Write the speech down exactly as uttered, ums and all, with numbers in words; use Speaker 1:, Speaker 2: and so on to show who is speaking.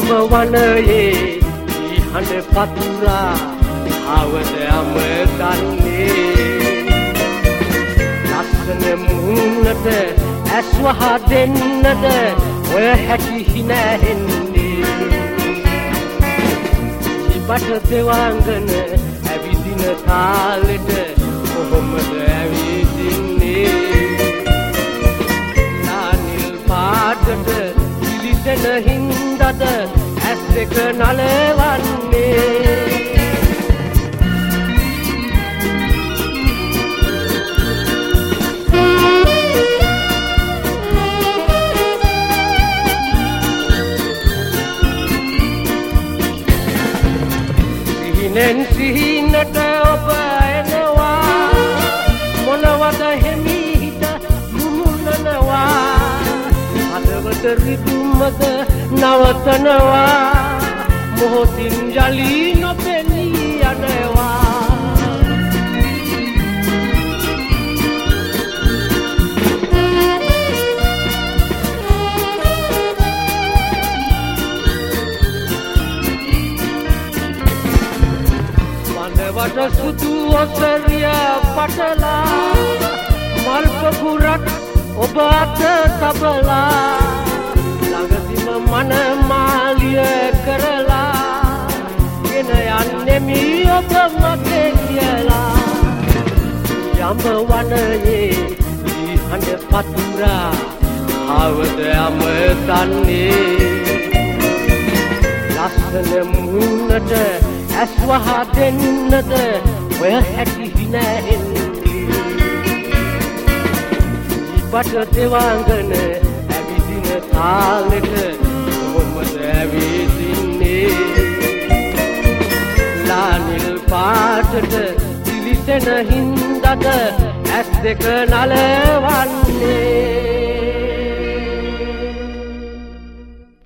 Speaker 1: යම වනයේ හඬ පතුරා ආවද යම දන්නේ ලස්සන මුහුණට ඇස් වහ දෙන්නද ඔය හැටි හිනැහෙන්නේ ඉබට දෙවාංගන ඇවිදින තාලෙට කොහොමද ඇවිදින්නේ නානිල් පාටට පිලිසෙන හින්දද ඇස් දෙක නලවන්නේ සිහිනෙන් සිහිනට ඔබ එනවා මොනවද හිමිහිට මුමුණනවා හදවත රිදුමද නවතනවා මොහොතින් යලි නොපෙනී යනවා වනවට සුදු ඔසරිය පටලා මල් පොකුරක් ඔබ අත තබලා ළඟදිම මන මාලිය කරලා ගෙන යන්නෙමි ඔබ මගේ කියලා යම වනයේ හඬ පතුරා ආවද යම දන්නේ ලස්සන මුහුණට ඇස් වහ දෙන්නද ඔය හැටි හිනැහෙන්නේ ඉබට දෙවාංගන ඇවිදින තාලෙට කොහොමද ඇවිදින්නේ ලානිල් පාටට පිලිසෙන හින්දද ඇස් දෙක නලවන්නේ